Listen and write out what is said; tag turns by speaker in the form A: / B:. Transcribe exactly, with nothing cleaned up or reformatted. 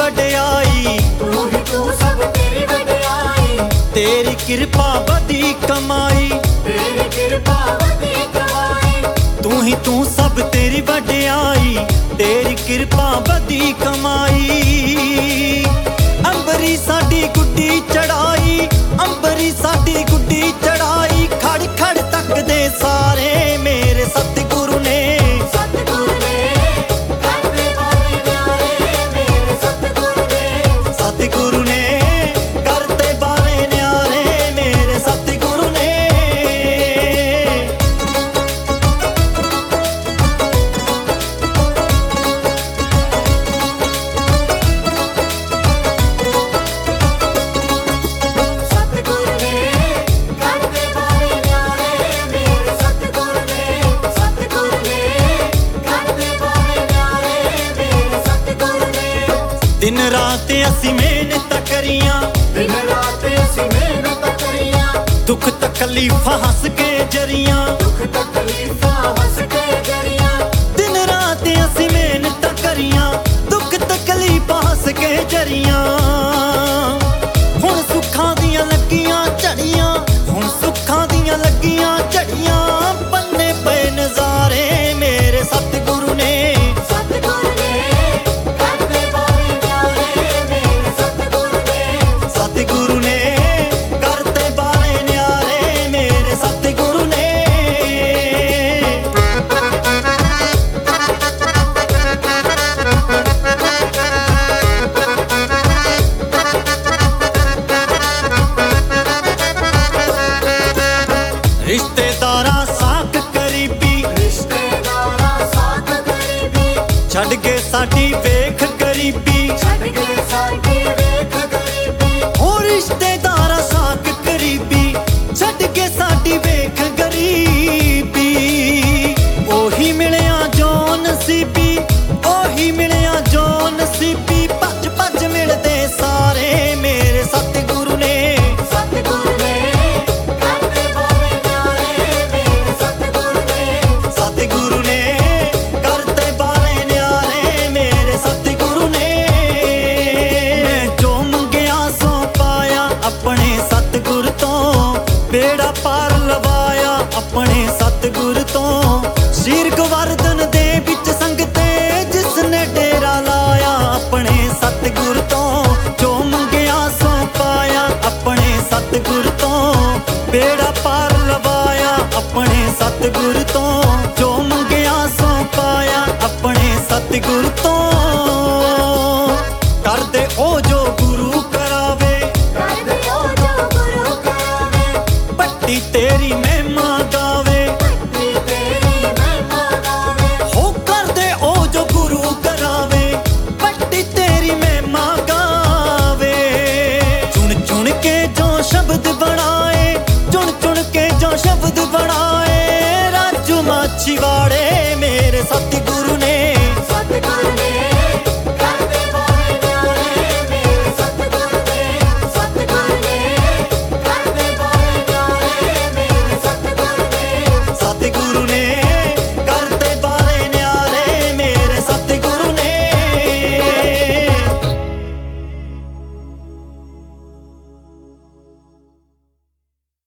A: वडियाई,
B: तू ही तू सब तेरी वडियाई।
A: तेरी कृपा बड़ी कमाई,
B: तेरी कृपा बड़ी कमाई।
A: तू ही तू सब तेरी वडियाई, तेरी कृपा बड़ी कमाई। अंबरी साडी गुड्डी चढ़ाई, अंबरी साडी गुड्डी चढ़ाई, खड़ खड़ तक दे सारे मेरे सतगुरु ने।
B: सतगुरु ने करते बारे न्यारे मेरे सतगुरु ने।
A: सतगुरु ने करते बारे न्यारे मेरे सतगुरु ने।
B: सतगुरु ने करते बारे न्यारे मेरे सतगुरु ने। सतगुरु ने करते बारे न्यारे मेरे सतगुरु ने।
A: दिन रात असी मेहनत करियां,
B: दिन रात असीं मेहनत करियां,
A: दुख तकलीफां हस के जरियां।
B: दुख तकलीफां हस के जरियां।
A: दिन रात असी मेहनत करियां, दुख तकलीफां हस के जरियां। हुण सुखां दियां लगियां झड़ियां, हुण सुखां दियां लगियां झड़ियां, पन्ने पे नज़ारे मेरे सतगुरु ने।
B: सतगुरु ने करते बारे न्यारे मेरे सतगुरु ने।
A: सतगुरु ने करते बारे न्यारे मेरे सतगुरु ने। रिश्तेदारा साक करीबी,
B: रिश्तेदारा साथ गरीबी,
A: छड़ के साडी वेख गरीबी।
B: छड़ के साडी वेख गरीबी।
A: ओ रिश्तेदारा साक करीबी, छड़ के साडी वेख गरीबी। ओही मिलिया जो नसीबी, ओही मिलिया जो नसीबी, भज भज मिलदे सारे मेरे सतगुरु ने।
B: सतगुरु ने करते बारे न्यारे मेरे सतगुरु ने।
A: सतगुरु ने करते बारे न्यारे मेरे सतगुरु ने। मैं जो मंगया सो पाया अपने सतगुरु तो, बेड़ा पार लवाया अपने सतगुरु तो। श्री गोवर्धन दे विच संगते जिसने डेरा लाया अपने सतगुरु तो। जो मंगया सो पाया अपने सतगुरु तो, बेड़ा पार लवाया अपने सतगुरु तो। जो मंगया सो पाया अपने सतगुरु तो। कर दे ओ जो गुरु करावे,
B: करते ओ जो गुरु करावे,
A: पट्टी तेरी महिमा गावे।
B: पट्टी तेरी महिमा गावे।
A: हो कर दे ओ जो गुरु करावे, पट्टी तेरी महिमा गावे। चुन चुन के जो शब्द बना